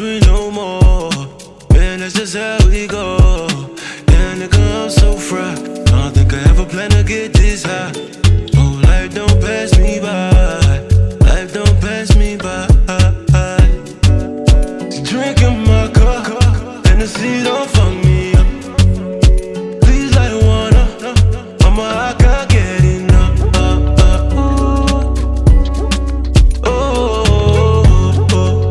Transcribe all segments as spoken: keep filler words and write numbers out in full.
drink no more. Man, that's just how we go. Yeah, nigga, I'm so fried. I don't think I ever plan to get this high. Oh, life don't pass me by. Life don't pass me by. Drinking my cup, and the seat don't fuck me up. Please light one up. I'm a I can't get enough. Oh, oh, oh,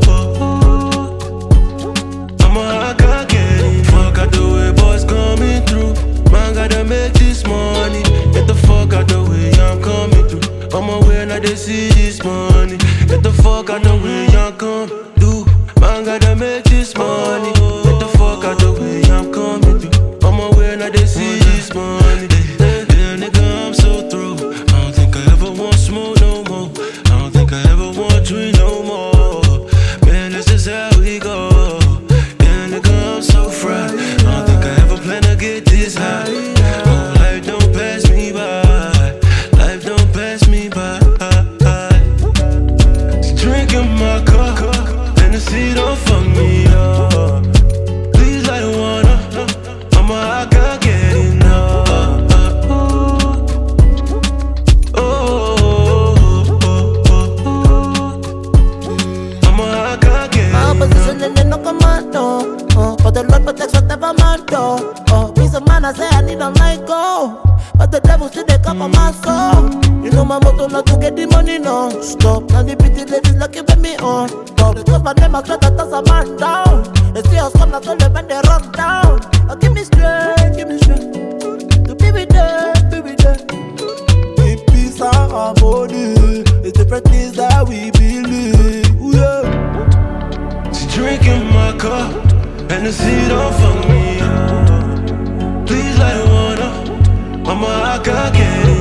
oh. I'm a I can't get enough. Fuck out the way boys coming through. Man gotta make this money. Get the fuck out the way I'm coming through. On my way now they see this money. Get the fuck out the way I'm coming through. Man gotta make this money. Get the fuck out the way I'm coming through. On my way now they see this money. Yeah, nigga, I'm so through. I don't think I ever want smoke no more. I don't think I ever want drink no more. Man, that's just how we go. Yeah, nigga, I'm so fried. I don't think I ever plan to get this high. Oh, life don't pass me by. Life don't pass me by. Drinking my cup, and the seat don't fuck me up. Please light one up. I'm a I can't get enough. Oh, oh, oh, oh. I'm a I can't get My enough. opposition and they no commando. Oh, but the Lord protects whatever man do. Oh, peace of man, I say I need a let go. But the devil still they come on my soul. You know my motto not to get the money no stop. And the pretty ladies lucky with me on top. Because my name I try to toss a man down. They see us come, that's all they when they run down. Oh, give me strength, give me strength to be with them, be with them. In peace and harmony, it's different things that we believe. Ooh, yeah. She drinking my cup, and the seat don't fuck me up. Please light one up. Mama, I can't get it.